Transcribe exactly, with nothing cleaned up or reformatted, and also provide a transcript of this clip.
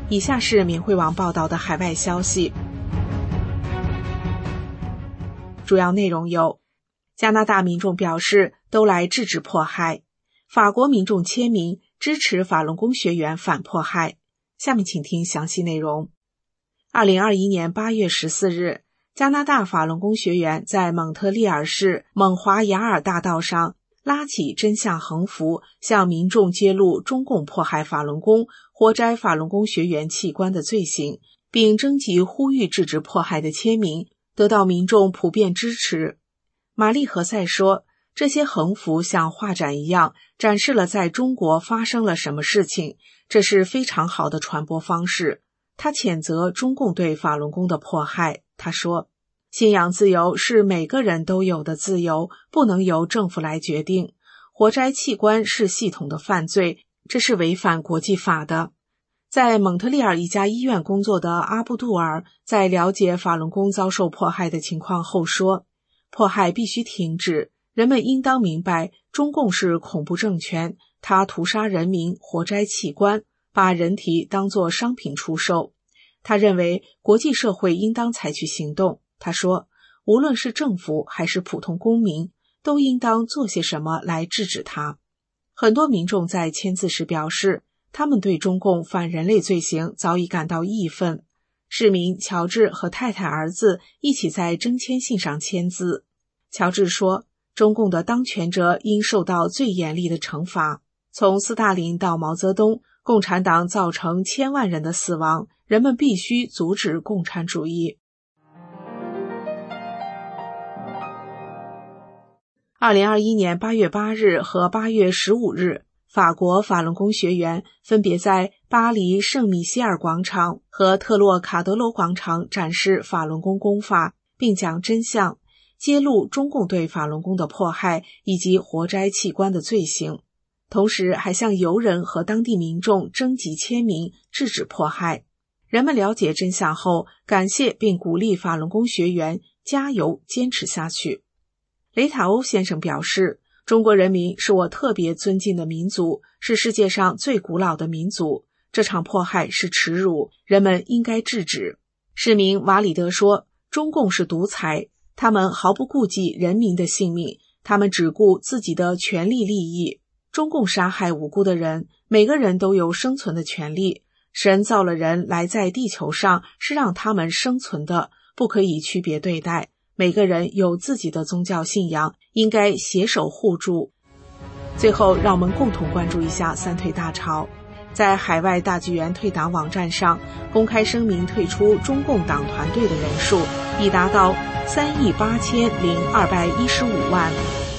以下是明慧网报道的海外消息，主要内容有：加拿大民众表示都来制止迫害，法国民众签名支持法轮功学员反迫害。下面请听详细内容。二零二一年八月十四日，加拿大法轮功学员在蒙特利尔市蒙华雅尔大道上拉起真相横幅，向民众揭露中共迫害法轮功、活摘法轮功学员器官的罪行，并征集呼吁制止迫害的签名，得到民众普遍支持。玛丽何塞说，这些横幅像画展一样展示了在中国发生了什么事情，这是非常好的传播方式。他谴责中共对法轮功的迫害。他说，信仰自由是每个人都有的自由，不能由政府来决定。活摘器官是系统的犯罪，这是违反国际法的。在蒙特利尔一家医院工作的阿布杜尔在了解法轮功遭受迫害的情况后说，迫害必须停止，人们应当明白中共是恐怖政权，他屠杀人民，活摘器官，把人体当作商品出售。他认为国际社会应当采取行动。他说，无论是政府还是普通公民，都应当做些什么来制止它。很多民众在签字时表示，他们对中共反人类罪行早已感到义愤。市民乔治和太太儿子一起在征签信上签字。乔治说，中共的当权者应受到最严厉的惩罚。从斯大林到毛泽东，共产党造成千万人的死亡，人们必须阻止共产主义。二零二一年八月八日和八月十五日，法国法轮功学员分别在巴黎圣米歇尔广场和特洛卡德罗广场展示法轮功功法，并讲真相，揭露中共对法轮功的迫害以及活摘器官的罪行，同时还向游人和当地民众征集签名，制止迫害。人们了解真相后，感谢并鼓励法轮功学员加油坚持下去。雷塔欧先生表示，中国人民是我特别尊敬的民族，是世界上最古老的民族。这场迫害是耻辱，人们应该制止。市民瓦里德说，中共是独裁，他们毫不顾及人民的性命，他们只顾自己的权利利益。中共杀害无辜的人，每个人都有生存的权利。神造了人来在地球上，是让他们生存的，不可以区别对待。每个人有自己的宗教信仰，应该携手互助。最后，让我们共同关注一下三退大潮。在海外大纪元退党网站上，公开声明退出中共党团队的人数已达到三亿八千零二百一十五万。